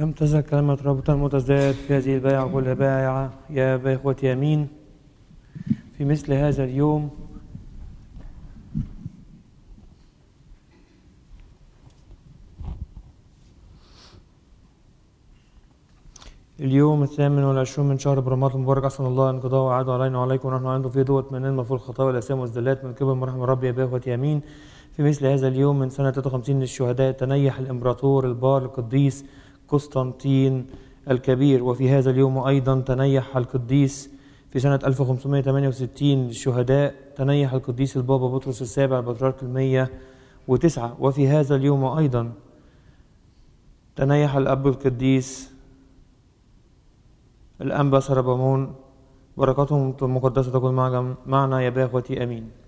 لم تزل كلمة رب متزداد في هذه البيعة كل بائعة. يا إخوتي أمين، في مثل هذا اليوم 28 من شهر برمضان المبارك، أسأل الله انقضاء وعاده علينا وعليكم ونحن عنده في دوة من مغفور الخطايا والآثام والزلات من قبل مرحم الرب. يا إخوتي أمين، في مثل هذا اليوم من سنة 53 للشهداء تنيح الإمبراطور البار القديس قسطنطين الكبير. وفي هذا اليوم أيضا تنيح القديس في سنة 1568 للشهداء تنيح القديس البابا بطرس السابع البطريرك 109. وفي هذا اليوم أيضا تنيح الأب القديس الأنبا سربامون. بركاتهم المقدسة تكون معنا يا إخوتي أمين.